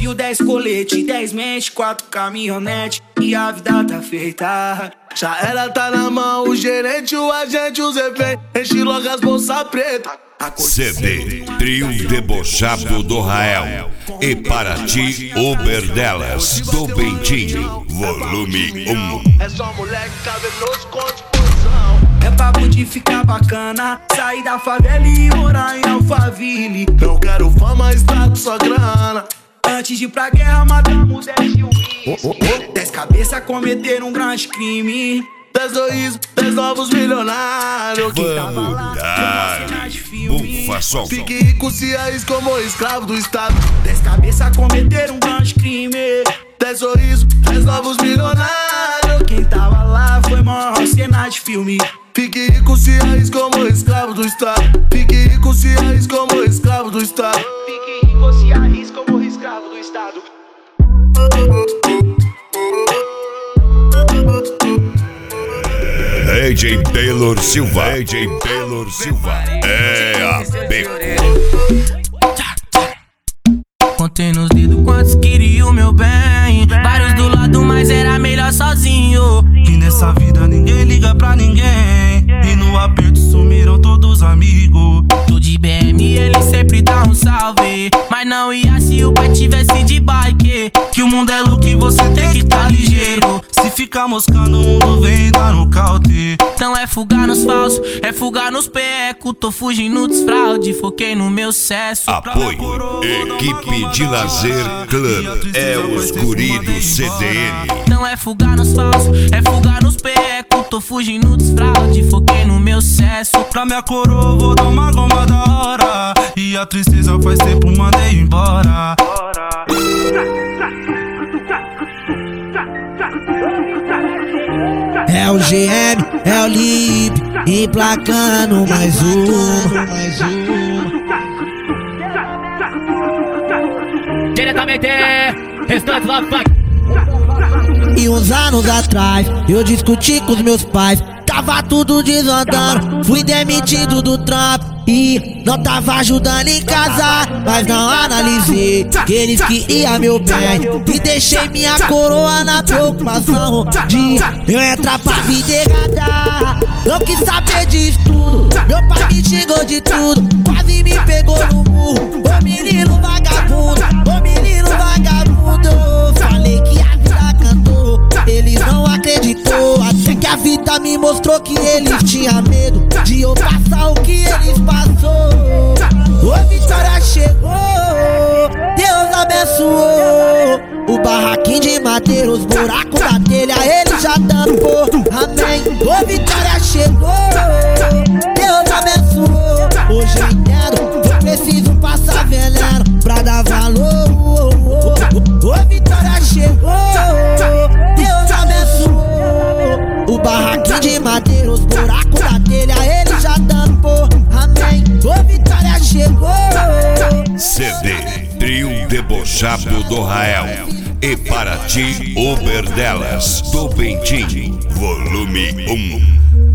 fuzil, 10 colete, 10 mente, 4 caminhonete e a vida tá feita. Já era, tá na mão, o gerente, o agente, os efeitos, enche logo as bolsas pretas. CD Trio Debochado do Rael e para ti Uber delas do Bentinho, volume 1. É só moleque cavernoso com disposição. É papo de ficar bacana, sair da favela e morar em Alphaville. Não quero fama, status, só grana. Antes de ir pra guerra matamos 10 juízes, 10 cabeças cometeram um grande crime. 10 sorrisos, 10 novos milionários. Vamos dar bufa sol. Fique rico, se arrisca como escravo do Estado. 10 cabeças cometeram um grande crime. 10 sorrisos, 10 novos milionários. Quem tava lá foi maior cena de filme. Fique rico, se arrisca como escravo do Estado. Fique rico, se arrisca como escravo do Estado. Fique rico, se arrisca como escravo do Estado. AJ Taylor Silva, AJ Taylor Silva, é a Beco. Contei nos dedos quantos queriam o meu bem. Vários do lado, mas era melhor sozinho. E nessa vida ninguém liga pra ninguém. E no aperto sumiram todos os amigos. Tô de BM, ele sempre dá um salve. Mas não ia se o pai tivesse de bike. Que o mundo é louco e você tem que tá ligeiro. Se ficar moscando, o mundo vem dar no caute. Então é fugar nos falsos, é fugar nos pecos. Tô fugindo dos fraude, foquei no meu sucesso. Apoio, equipe de lazer Clã, é os guri do CDN. Não é fugar nos falsos, é fugar nos pecos. Tô fugindo dos fraude, foquei no meu sucesso. Pra minha coroa vou dar uma goma da hora. E a tristeza faz tempo mandei embora. É o GM, é o Lip, emplacando mais uma. Diretamente, restante Love Funk. E uns anos atrás, eu discuti com os meus pais. Tava tudo desandando, fui demitido do trampo e não tava ajudando em casa. Mas não analisei que eles queriam meu bem e deixei minha coroa na preocupação de eu entrar pra vida errada. Eu quis saber de tudo, meu pai me xingou de tudo, quase me pegou no murro. Ô menino vagabundo, ô menino vagabundo. Falei que a vida cantou, eles não acreditou. Até que a vida me mostrou que eles tinham medo de eu passar o que eles passou. Ô vitória chegou, Deus abençoou. O barraquinho de madeira, os buracos da telha, ele já tampou. Amém. Ô vitória chegou, Deus abençoou. Hoje eu entendo, eu preciso passar veneno pra dar valor. Ô vitória chegou, Deus abençoou. O barraquinho de madeira, os buracos da telha, ele já tampou. Amém. Ô vitória chegou. CD Trio Debochado do Rael e para ti Uber delas do Bentinho, volume 1.